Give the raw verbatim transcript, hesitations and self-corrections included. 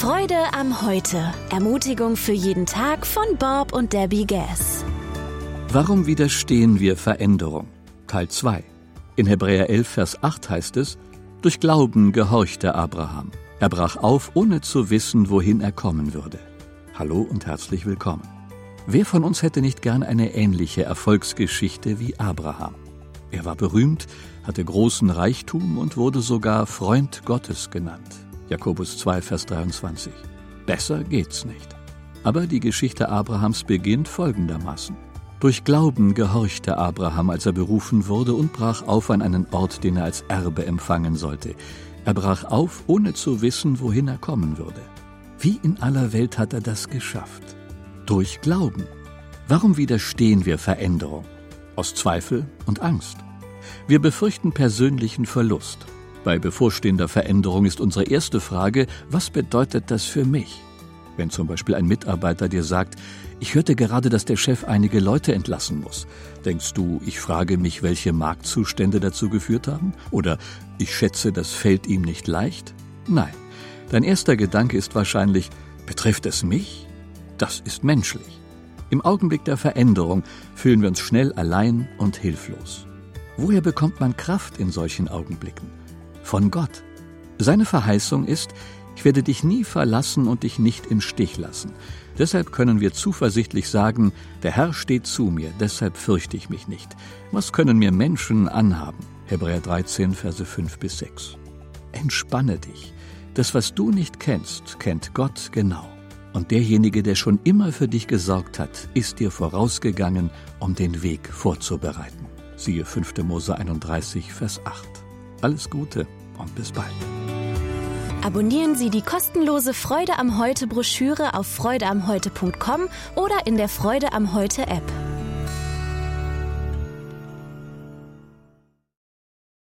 Freude am Heute. Ermutigung für jeden Tag von Bob und Debbie Gass. Warum widerstehen wir Veränderung? Teil zwei. In Hebräer elf, Vers acht heißt es: Durch Glauben gehorchte Abraham. Er brach auf, ohne zu wissen, wohin er kommen würde. Hallo und herzlich willkommen. Wer von uns hätte nicht gern eine ähnliche Erfolgsgeschichte wie Abraham? Er war berühmt, hatte großen Reichtum und wurde sogar Freund Gottes genannt. Jakobus zwei, Vers dreiundzwanzig. Besser geht's nicht. Aber die Geschichte Abrahams beginnt folgendermaßen. Durch Glauben gehorchte Abraham, als er berufen wurde, und brach auf an einen Ort, den er als Erbe empfangen sollte. Er brach auf, ohne zu wissen, wohin er kommen würde. Wie in aller Welt hat er das geschafft? Durch Glauben. Warum widerstehen wir Veränderung? Aus Zweifel und Angst. Wir befürchten persönlichen Verlust. Bei bevorstehender Veränderung ist unsere erste Frage: Was bedeutet das für mich? Wenn zum Beispiel ein Mitarbeiter dir sagt: Ich hörte gerade, dass der Chef einige Leute entlassen muss. Denkst du, ich frage mich, welche Marktzustände dazu geführt haben? Oder ich schätze, das fällt ihm nicht leicht? Nein. Dein erster Gedanke ist wahrscheinlich: Betrifft es mich? Das ist menschlich. Im Augenblick der Veränderung fühlen wir uns schnell allein und hilflos. Woher bekommt man Kraft in solchen Augenblicken? Von Gott. Seine Verheißung ist: Ich werde dich nie verlassen und dich nicht im Stich lassen. Deshalb können wir zuversichtlich sagen: Der Herr steht zu mir, deshalb fürchte ich mich nicht. Was können mir Menschen anhaben? Hebräer dreizehn, Verse fünf bis sechs. Entspanne dich. Das, was du nicht kennst, kennt Gott genau. Und derjenige, der schon immer für dich gesorgt hat, ist dir vorausgegangen, um den Weg vorzubereiten. Siehe fünfter Mose einunddreißig, Vers acht. Alles Gute und bis bald. Abonnieren Sie die kostenlose Freude am Heute Broschüre auf freude am heute punkt com oder in der Freude am Heute App.